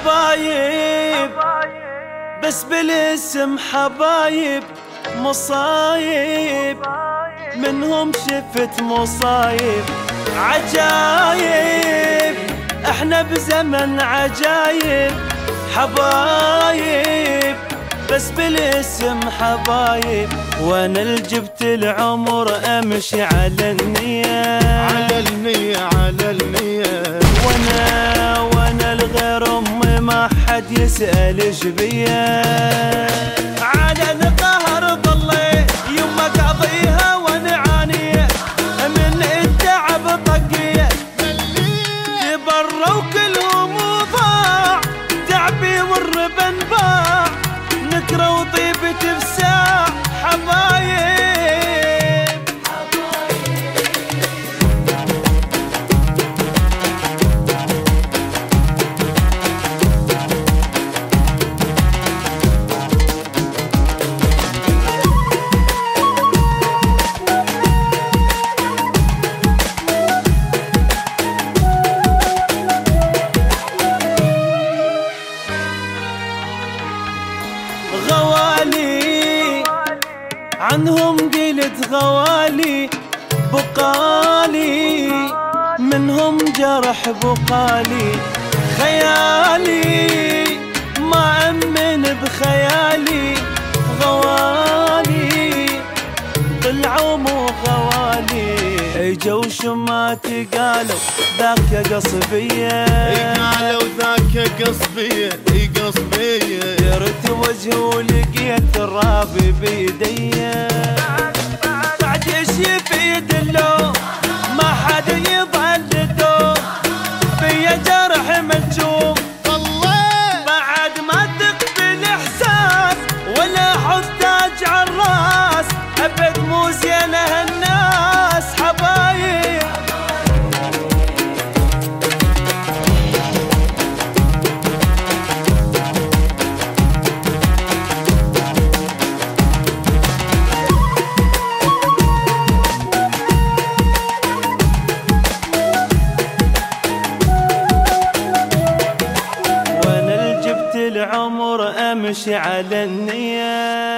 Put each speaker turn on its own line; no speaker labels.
حبايب بس بالاسم حبايب، مصايب منهم شفت مصايب، عجايب احنا بزمن عجايب، حبايب بس بالاسم حبايب. وانا الجبت العمر امشي على النية،
على النية على النية،
وانا الغير امي ما حد يسأل ايش بيا، على القهر ضليت يما قاضيها وانا عانية من التعب طقيت، تبروا كلهم وضاع تعبي والربن باع، نكرة وطيبة بساع حبايب. غوالي عنهم قلت غوالي، بقالي منهم جرح بقالي، خيالي ما أمن بخيالي، غوالي طلعوا مو غوالي، اجوا شماتي قالوا ذاك قصبية،
قالوا ذاك قصبية قصبية،
درت وجهي ولقيت الرابي بيديا، بعد ايش يفيد اللوم ما حد يظل دوم، فيا جرح ملجوم بعد ما تقبل احساس ولا حتاج عالراس، ابد مو زينه هالناس حبايب. العمر امشي على النية،